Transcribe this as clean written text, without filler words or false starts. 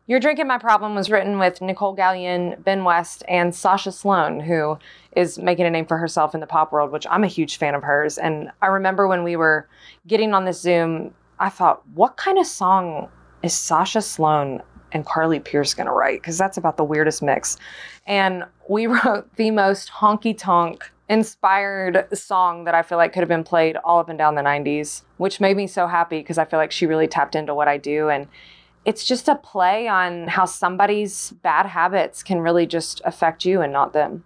Your Drinking My Problem was written with Nicole Gallion, Ben West, and Sasha Sloan, who is making a name for herself in the pop world, which I'm a huge fan of hers. And I remember when we were getting on this Zoom, I thought, what kind of song is Sasha Sloan and Carly Pearce going to write? Because that's about the weirdest mix. And we wrote the most honky-tonk inspired song that I feel like could have been played all up and down the 90s, which made me so happy because I feel like she really tapped into what I do. And it's just a play on how somebody's bad habits can really just affect you and not them.